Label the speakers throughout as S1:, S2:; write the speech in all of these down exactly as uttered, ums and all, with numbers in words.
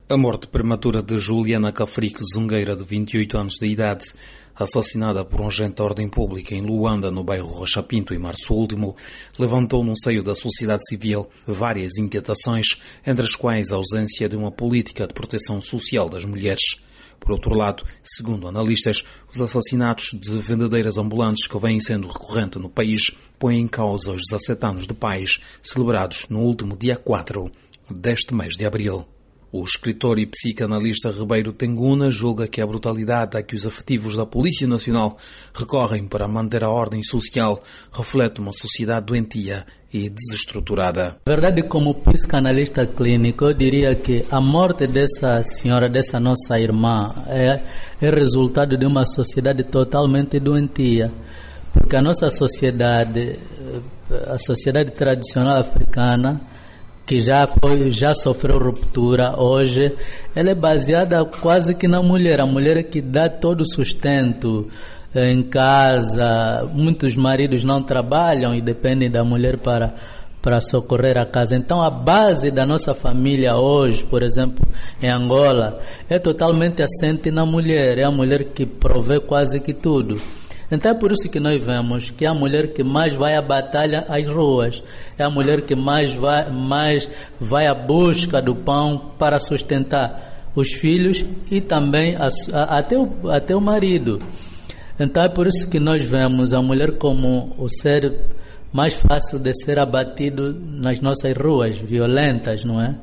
S1: A morte prematura de Juliana Cafrique Zungueira, de vinte e oito anos de idade, assassinada por um agente da ordem pública em Luanda, no bairro Rocha Pinto, em março último, levantou no seio da sociedade civil várias inquietações, entre as quais a ausência de uma política de proteção social das mulheres. Por outro lado, segundo analistas, os assassinatos de vendedeiras ambulantes que vêm sendo recorrentes no país põem em causa os dezassete anos de paz celebrados no último dia quatro deste mês de abril. O escritor e psicanalista Ribeiro Tenguna julga que a brutalidade a que os efetivos da Polícia Nacional recorrem para manter a ordem social reflete uma sociedade doentia e desestruturada.
S2: Na verdade, como psicanalista clínico, eu diria que a morte dessa senhora, dessa nossa irmã, é, é resultado de uma sociedade totalmente doentia. Porque a nossa sociedade, a sociedade tradicional africana, que já foi, já sofreu ruptura, hoje ela é baseada quase que na mulher, a mulher que dá todo o sustento em casa. Muitos maridos não trabalham e dependem da mulher para, para socorrer a casa. Então a base da nossa família hoje, por exemplo, em Angola, é totalmente assente na mulher, é a mulher que provê quase que tudo. Então é por isso que nós vemos que é a mulher que mais vai à batalha às ruas, é a mulher que mais vai, mais vai à busca do pão para sustentar os filhos e também a, a, até, o, até o marido. Então é por isso que nós vemos a mulher como o ser mais fácil de ser abatido nas nossas ruas, violentas, não é?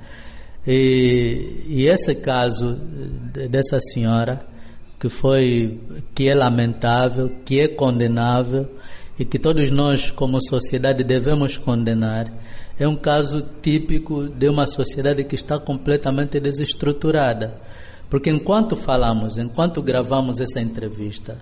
S2: E, e esse caso dessa senhora, que foi, que é lamentável, que é condenável e que todos nós como sociedade devemos condenar, é um caso típico de uma sociedade que está completamente desestruturada. Porque enquanto falamos, enquanto gravamos essa entrevista,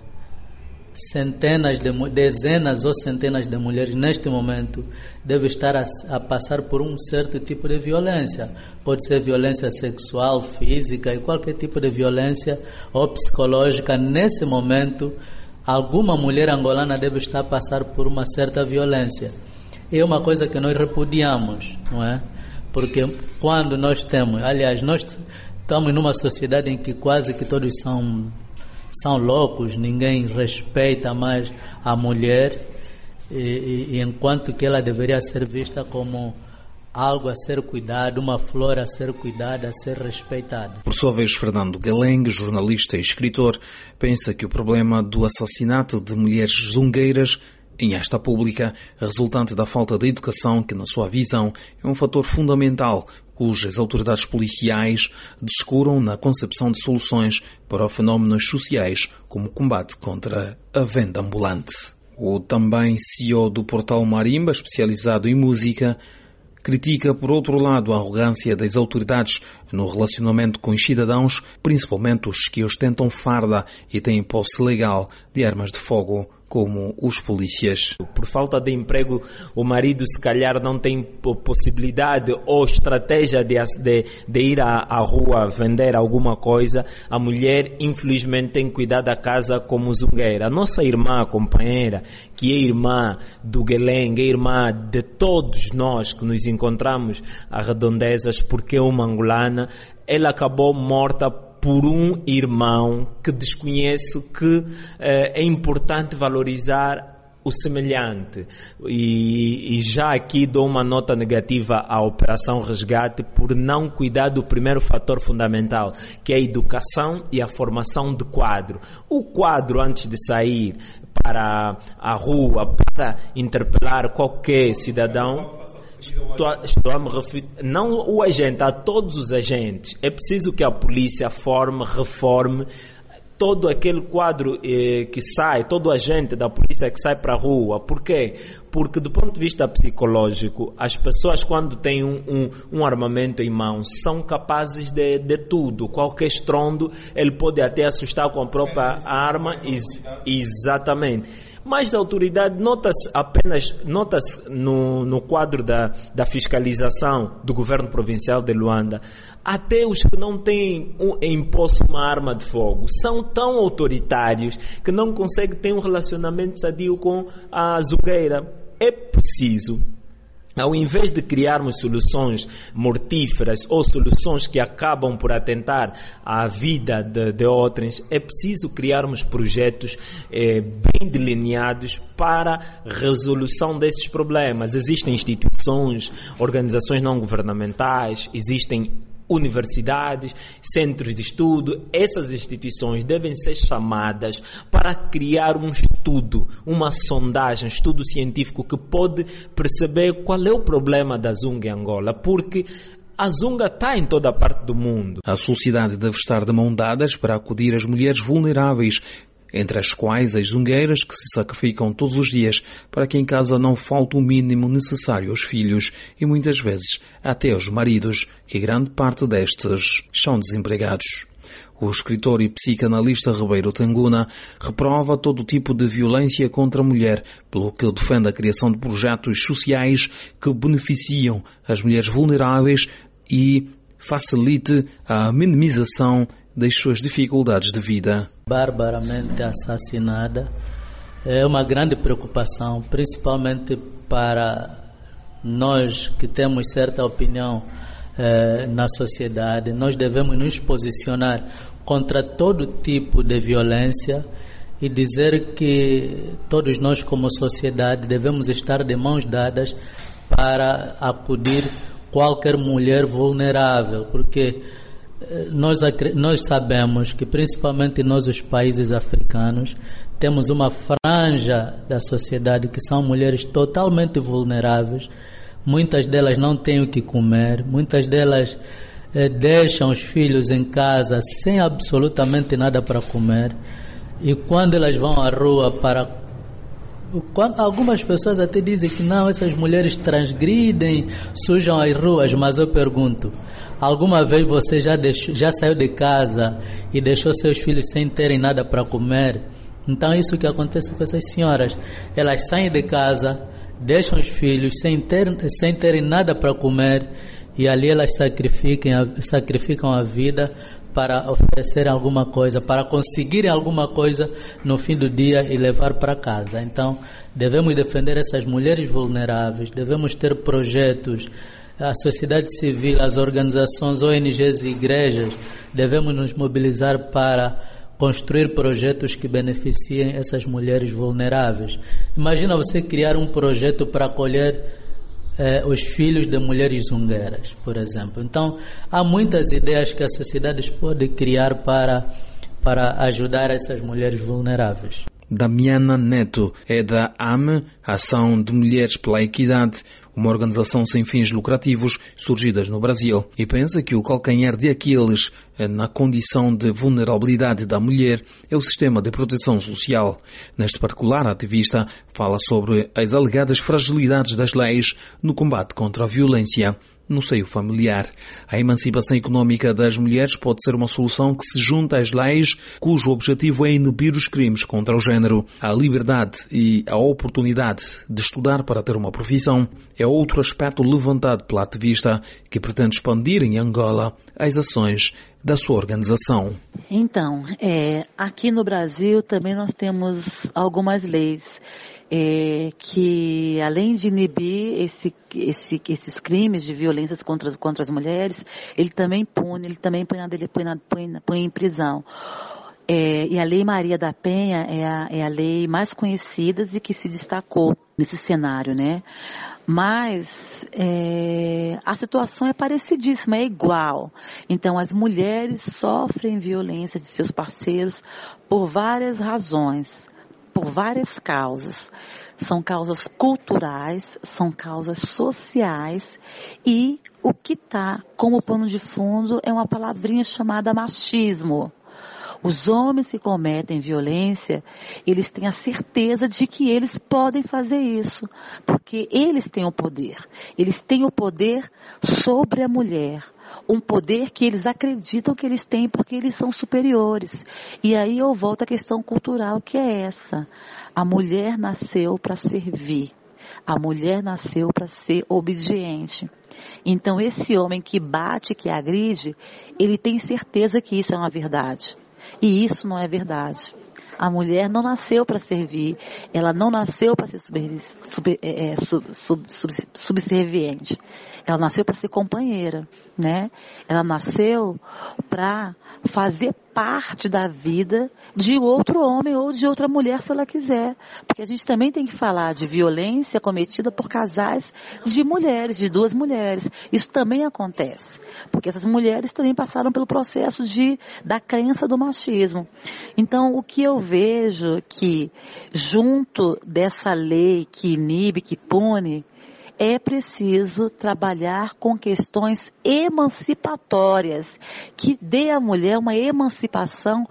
S2: centenas de, dezenas ou centenas de mulheres neste momento devem estar a, a passar por um certo tipo de violência. Pode ser violência sexual, física e qualquer tipo de violência ou psicológica. Nesse momento, alguma mulher angolana deve estar a passar por uma certa violência. É uma coisa que nós repudiamos, não é? Porque quando nós temos, aliás, nós estamos numa sociedade em que quase que todos são são loucos, ninguém respeita mais a mulher, e, e, e enquanto que ela deveria ser vista como algo a ser cuidado, uma flor a ser cuidada, a ser respeitada.
S1: Por sua vez, Fernando Galengue, jornalista e escritor, pensa que o problema do assassinato de mulheres zungueiras em esta pública, resultante da falta de educação, que na sua visão é um fator fundamental, cujas autoridades policiais descuram na concepção de soluções para fenómenos sociais, como o combate contra a venda ambulante. O também C E O do portal Marimba, especializado em música, critica, por outro lado, a arrogância das autoridades no relacionamento com os cidadãos, principalmente os que ostentam farda e têm posse legal de armas de fogo, como os polícias.
S3: Por falta de emprego, o marido se calhar não tem possibilidade ou estratégia de, de, de ir à, à rua vender alguma coisa. A mulher, infelizmente, tem que cuidar da casa como zungueira. A nossa irmã, companheira, que é irmã do Guelengue, é irmã de todos nós que nos encontramos a Redondezas, porque é uma angolana, ela acabou morta por um irmão que desconhece que eh, é importante valorizar o semelhante. E, e já aqui dou uma nota negativa à Operação Resgate por não cuidar do primeiro fator fundamental, que é a educação e a formação de quadro. O quadro, antes de sair para a rua, para interpelar qualquer cidadão, Estou a, estou a me referir, não o agente, a todos os agentes. É preciso que a polícia forme, reforme todo aquele quadro eh, que sai, todo agente da polícia que sai para a rua. Por quê? Porque do ponto de vista psicológico, as pessoas quando têm um, um, um armamento em mãos são capazes de, de tudo. Qualquer estrondo, ele pode até assustar com a própria arma. Ex, exatamente. Mas a autoridade nota-se apenas, nota-se no, no quadro da, da fiscalização do governo provincial de Luanda, até os que não têm um, em posse uma arma de fogo são tão autoritários que não conseguem ter um relacionamento sadio com a zungueira. É preciso Ao invés de criarmos soluções mortíferas ou soluções que acabam por atentar à vida de, de outros, é preciso criarmos projetos eh, bem delineados para a resolução desses problemas. Existem instituições, organizações não governamentais, existem universidades, centros de estudo. Essas instituições devem ser chamadas para criar um estudo, uma sondagem, um estudo científico que pode perceber qual é o problema da Zunga em Angola, porque a Zunga está em toda a parte do mundo.
S1: A sociedade deve estar de mãos dadas para acudir às mulheres vulneráveis, entre as quais as zungueiras que se sacrificam todos os dias para que em casa não falte o mínimo necessário aos filhos e muitas vezes até aos maridos, que grande parte destes são desempregados. O escritor e psicanalista Ribeiro Tanguna reprova todo tipo de violência contra a mulher, pelo que defende a criação de projetos sociais que beneficiam as mulheres vulneráveis e facilite a minimização das suas dificuldades de vida.
S2: Barbaramente assassinada é uma grande preocupação, principalmente para nós que temos certa opinião eh, na sociedade. Nós devemos nos posicionar contra todo tipo de violência e dizer que todos nós como sociedade devemos estar de mãos dadas para acudir qualquer mulher vulnerável, porque Nós, nós sabemos que principalmente nós, os países africanos, temos uma franja da sociedade que são mulheres totalmente vulneráveis. Muitas delas não têm o que comer, muitas delas eh, deixam os filhos em casa sem absolutamente nada para comer, e quando elas vão à rua para... Quando, algumas pessoas até dizem que não, essas mulheres transgridem, sujam as ruas, mas eu pergunto, alguma vez você já, deixou, já saiu de casa e deixou seus filhos sem terem nada para comer? Então é isso que acontece com essas senhoras. Elas saem de casa, deixam os filhos sem, ter, sem terem nada para comer, e ali elas sacrificam, sacrificam a vida para oferecerem alguma coisa, para conseguirem alguma coisa no fim do dia e levar para casa. Então, devemos defender essas mulheres vulneráveis, devemos ter projetos, a sociedade civil, as organizações, O N Gs e igrejas, devemos nos mobilizar para construir projetos que beneficiem essas mulheres vulneráveis. Imagina você criar um projeto para acolher Eh, os filhos de mulheres zungueiras, por exemplo. Então, há muitas ideias que a sociedade pode criar para, para ajudar essas mulheres vulneráveis.
S1: Damiana Neto é da A M, Ação de Mulheres pela Equidade, uma organização sem fins lucrativos surgida no Brasil, e pensa que o calcanhar de Aquiles na condição de vulnerabilidade da mulher é o sistema de proteção social. Neste particular, a ativista fala sobre as alegadas fragilidades das leis no combate contra a violência no seio familiar. A emancipação económica das mulheres pode ser uma solução que se junta às leis cujo objetivo é inibir os crimes contra o género. A liberdade e a oportunidade de estudar para ter uma profissão é outro aspecto levantado pela ativista, que pretende expandir em Angola as ações da sua organização.
S4: Então, é, aqui no Brasil também nós temos algumas leis É, que, além de inibir esse, esse, esses crimes de violências contra, contra as mulheres, ele também pune, ele também põe, na, ele põe, na, põe, na, põe em prisão. É, e a Lei Maria da Penha é a, é a lei mais conhecida e que se destacou nesse cenário, né? Mas é, a situação é parecidíssima, é igual. Então, as mulheres sofrem violência de seus parceiros por várias razões, por várias causas. São causas culturais, são causas sociais, e o que está como pano de fundo é uma palavrinha chamada machismo. Os homens que cometem violência, eles têm a certeza de que eles podem fazer isso, porque eles têm o poder. Eles têm o poder sobre a mulher. Um poder que eles acreditam que eles têm porque eles são superiores. E aí eu volto à questão cultural, que é essa. A mulher nasceu para servir. A mulher nasceu para ser obediente. Então esse homem que bate, que agride, ele tem certeza que isso é uma verdade. E isso não é verdade. A mulher não nasceu para servir, ela não nasceu para ser sub, é, sub, sub, sub, subserviente, ela nasceu para ser companheira, né? Ela nasceu para fazer parte da vida de outro homem ou de outra mulher, se ela quiser. Porque a gente também tem que falar de violência cometida por casais de mulheres, de duas mulheres. Isso também acontece, porque essas mulheres também passaram pelo processo de, da crença do machismo. Então, o que eu vejo que, junto dessa lei que inibe, que pune, é preciso trabalhar com questões emancipatórias, que dê à mulher uma emancipação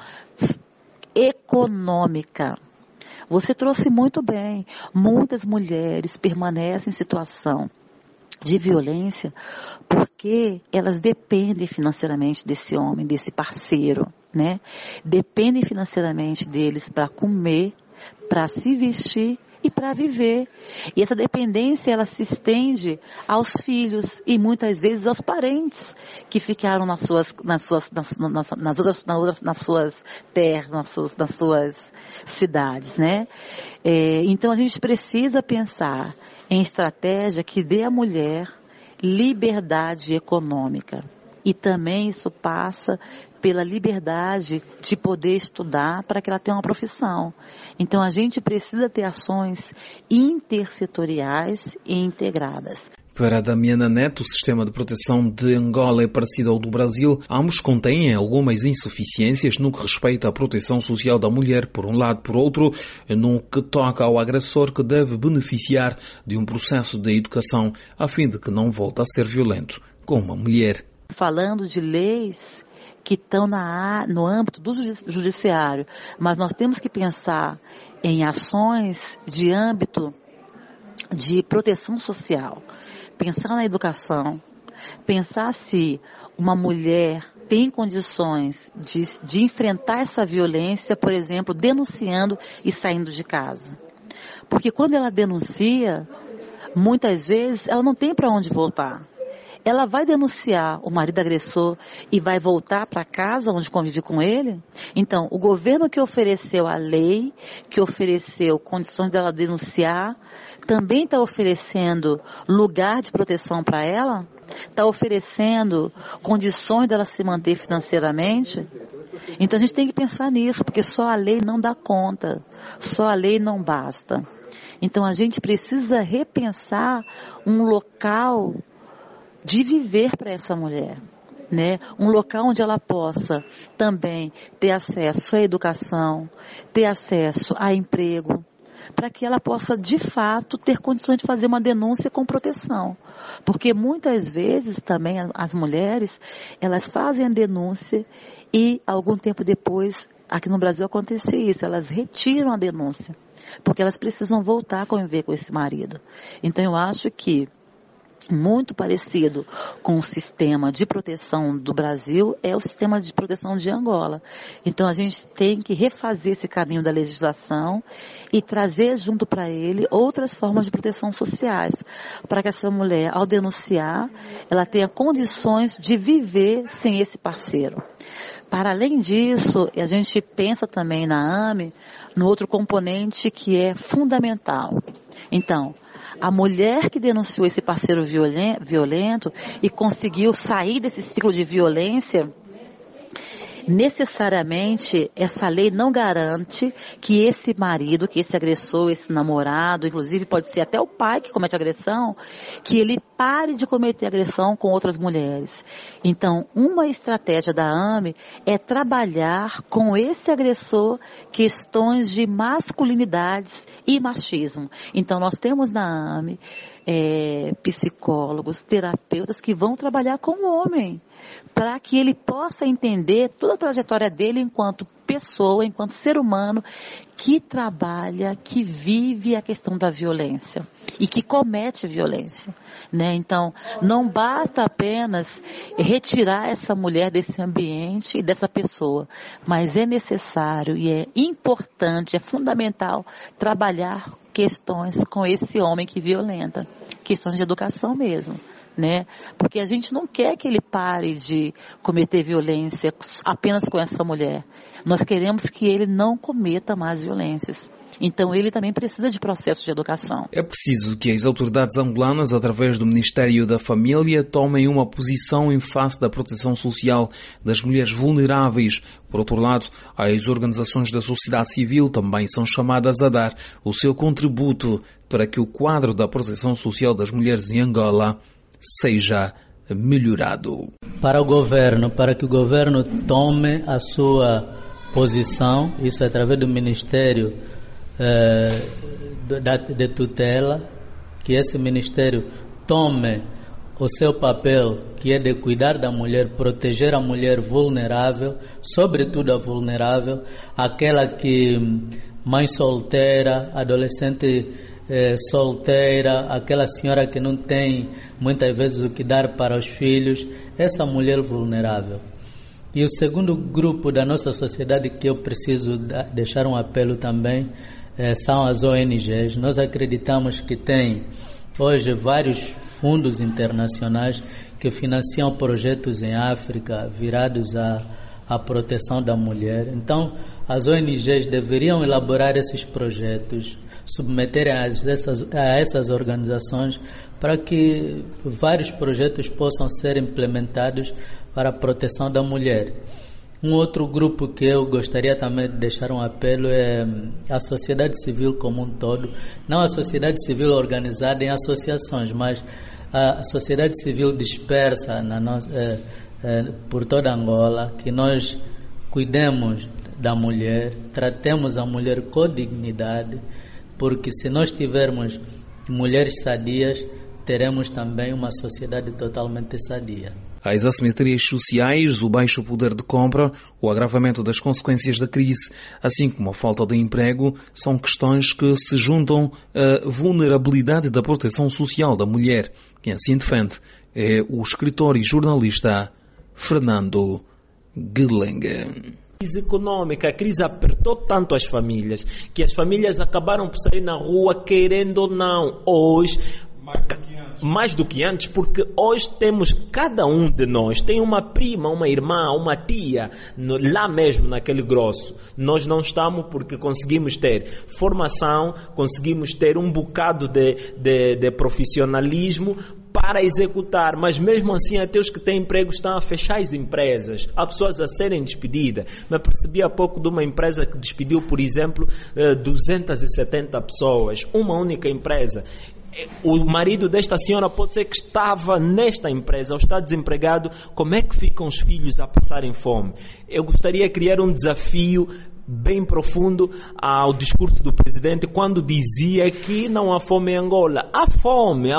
S4: econômica. Você trouxe muito bem, muitas mulheres permanecem em situação de violência porque elas dependem financeiramente desse homem, desse parceiro, né? Dependem financeiramente deles para comer, para se vestir e para viver. E essa dependência, ela se estende aos filhos e muitas vezes aos parentes que ficaram nas suas, nas suas, nas, nas, nas, outras, nas, nas suas terras, nas suas, nas suas cidades, né? É, então a gente precisa pensar em estratégia que dê à mulher liberdade econômica. E também isso passa pela liberdade de poder estudar para que ela tenha uma profissão. Então a gente precisa ter ações intersetoriais e integradas.
S1: Para Damiana Neto, o sistema de proteção de Angola é parecido ao do Brasil. Ambos contêm algumas insuficiências no que respeita à proteção social da mulher, por um lado, por outro, no que toca ao agressor, que deve beneficiar de um processo de educação a fim de que não volte a ser violento com uma mulher.
S4: Falando de leis que estão na, no âmbito do judiciário, mas nós temos que pensar em ações de âmbito de proteção social. Pensar na educação, pensar se uma mulher tem condições de, de enfrentar essa violência, por exemplo, denunciando e saindo de casa. Porque quando ela denuncia, muitas vezes ela não tem para onde voltar. Ela vai denunciar o marido agressor e vai voltar para casa onde convive com ele? Então, o governo que ofereceu a lei, que ofereceu condições dela denunciar, também está oferecendo lugar de proteção para ela? Está oferecendo condições dela se manter financeiramente? Então a gente tem que pensar nisso, porque só a lei não dá conta, só a lei não basta. Então a gente precisa repensar um local de viver para essa mulher, né? Um local onde ela possa também ter acesso à educação, ter acesso a emprego, para que ela possa, de fato, ter condições de fazer uma denúncia com proteção. Porque muitas vezes também as mulheres, elas fazem a denúncia e algum tempo depois, aqui no Brasil acontece isso, elas retiram a denúncia, porque elas precisam voltar a conviver com esse marido. Então eu acho que muito parecido com o sistema de proteção do Brasil é o sistema de proteção de Angola. Então a gente tem que refazer esse caminho da legislação e trazer junto para ele outras formas de proteção sociais, para que essa mulher, ao denunciar, ela tenha condições de viver sem esse parceiro. Para além disso, a gente pensa também na A M E, no outro componente que é fundamental. Então, a mulher que denunciou esse parceiro violento e conseguiu sair desse ciclo de violência, necessariamente essa lei não garante que esse marido, que esse agressor, esse namorado, inclusive pode ser até o pai que comete agressão, que ele pare de cometer agressão com outras mulheres. Então, uma estratégia da A M E é trabalhar com esse agressor questões de masculinidades e machismo. Então, nós temos na A M E é, psicólogos, terapeutas que vão trabalhar com o homem, para que ele possa entender toda a trajetória dele enquanto pessoa, enquanto ser humano, que trabalha, que vive a questão da violência e que comete violência, né? Então, não basta apenas retirar essa mulher desse ambiente e dessa pessoa, mas é necessário e é importante, é fundamental trabalhar questões com esse homem que violenta, questões de educação mesmo, né? Porque a gente não quer que ele pare de cometer violência apenas com essa mulher. Nós queremos que ele não cometa mais violências. Então ele também precisa de processo de educação.
S1: É preciso que as autoridades angolanas, através do Ministério da Família, tomem uma posição em face da proteção social das mulheres vulneráveis. Por outro lado, as organizações da sociedade civil também são chamadas a dar o seu contributo para que o quadro da proteção social das mulheres em Angola seja melhorado.
S2: Para o governo, para que o governo tome a sua posição, isso através do Ministério eh, de, de tutela, que esse Ministério tome o seu papel, que é de cuidar da mulher, proteger a mulher vulnerável, sobretudo a vulnerável, aquela que mãe solteira, adolescente eh, solteira, aquela senhora que não tem muitas vezes o que dar para os filhos, essa mulher vulnerável. E o segundo grupo da nossa sociedade que eu preciso deixar um apelo também eh, são as O N Gs. Nós acreditamos que tem hoje vários fundos internacionais que financiam projetos em África virados à, à proteção da mulher. Então, as O N Gs deveriam elaborar esses projetos, submeterem a essas, a essas organizações para que vários projetos possam ser implementados para a proteção da mulher. Um outro grupo que eu gostaria também de deixar um apelo é a sociedade civil como um todo, não a sociedade civil organizada em associações, mas a sociedade civil dispersa na nossa, é, é, por toda Angola, que nós cuidemos da mulher, tratemos a mulher com dignidade, porque se nós tivermos mulheres sadias, teremos também uma sociedade totalmente sadia.
S1: As assimetrias sociais, o baixo poder de compra, o agravamento das consequências da crise, assim como a falta de emprego, são questões que se juntam à vulnerabilidade da proteção social da mulher. Quem assim defende é o escritor e jornalista Fernando Guelengue.
S3: A crise econômica, a crise apertou tanto as famílias, que as famílias acabaram por sair na rua querendo ou não. Hoje, mais do que antes, mais do que antes porque hoje temos, cada um de nós tem uma prima, uma irmã, uma tia, no, lá mesmo naquele grosso. Nós não estamos porque conseguimos ter formação, conseguimos ter um bocado de, de, de profissionalismo para executar, mas mesmo assim até os que têm emprego estão a fechar as empresas, há pessoas a serem despedidas. Me percebi há pouco de uma empresa que despediu, por exemplo, duzentas e setenta pessoas, uma única empresa. O marido desta senhora pode ser que estava nesta empresa ou está desempregado. Como é que ficam os filhos a passarem fome? Eu gostaria de criar um desafio bem profundo ao discurso do presidente quando dizia que não há fome em Angola. Há fome, a,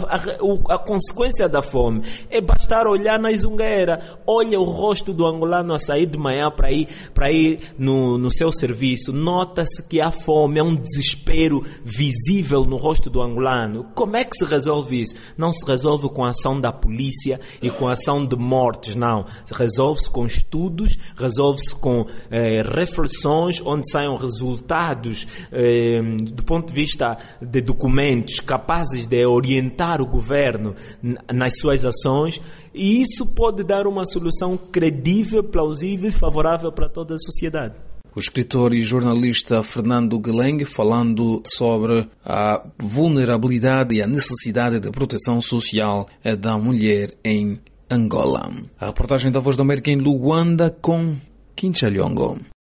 S3: a, a consequência da fome é bastar olhar na zungueira, olha o rosto do angolano a sair de manhã para ir, para ir no, no seu serviço, nota-se que há fome, há um desespero visível no rosto do angolano. Como é que se resolve isso? Não se resolve com a ação da polícia e com a ação de mortes, não. Resolve-se com estudos, resolve-se com eh, reflexões onde saiam resultados eh, do ponto de vista de documentos capazes de orientar o governo nas suas ações, e isso pode dar uma solução credível, plausível e favorável para toda a sociedade.
S1: O escritor e jornalista Fernando Guelengue falando sobre a vulnerabilidade e a necessidade de proteção social da mulher em Angola. A reportagem da Voz da América em Luanda com Quinchalhongo.